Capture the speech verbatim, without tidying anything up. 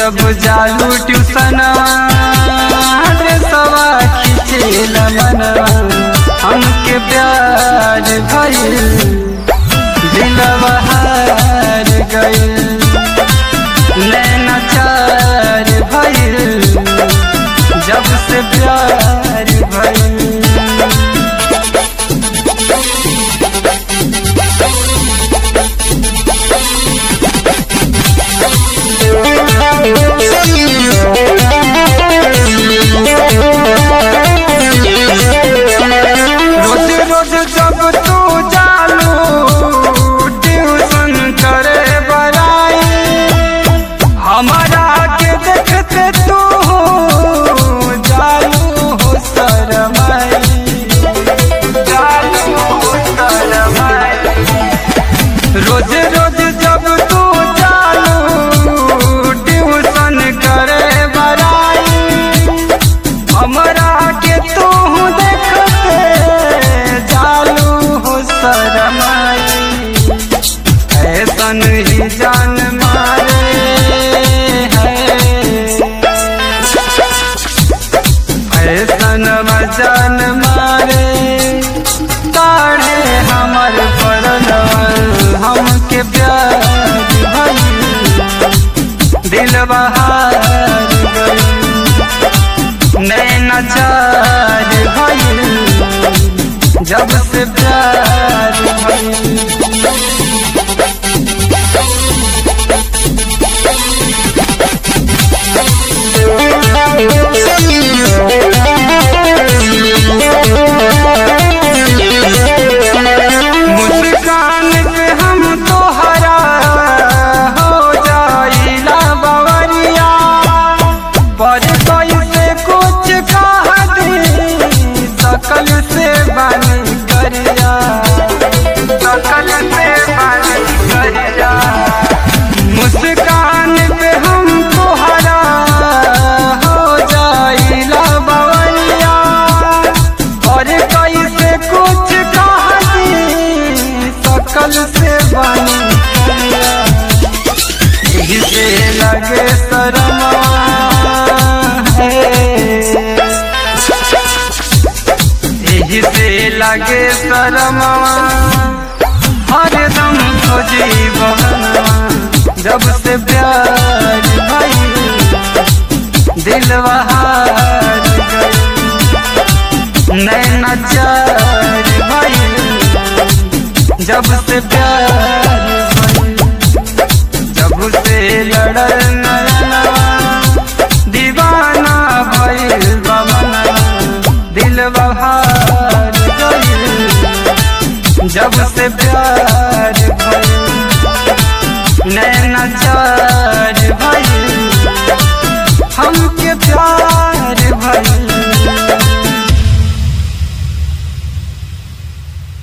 जब जालू ट्यूशनवा सवा खिचेल मनवा हमके प्यार भइल दिलवा हार गइल नैना चार भइल जब से प्यार भइल। रोज रोज जब तू जालू ट्यूशन करे बराई हमारा के देखते तू जालू हो शरमाई जालू हो शरमाई। रोज रोज जब तू जालू ट्यूशन करे बराई हमारा के तू देखते जालू हो शरमाई। ऐसन ही जान मारे ऐसन जान मारे काढ़े हमर परनवा हमके प्यार भइल दिलवा हार गइल नैना चार भइल जब से प्यार भइल। मुस्कान से हम तोहरा हो जाइला बवरिया पर कैसे कुछ कह दी सकल से बानी करिया सकल से बानी करिया। मुस्कान पे हम तोहरा हो जाइला बवरिया और कैसे कुछ कह दी सकल से बानी करिया। यही से लगे शरमा यही से लगे शरमवा हरदम खोजी बहनवा जब से प्यार भइल दिलवा हार गइल नैना चार भइल जब से प्यार भइल। जब से लड़ल नयनवा दीवाना भइल बमनवा दिलवा हार गइल जब से प्यार भइल नैना चार भइल हमके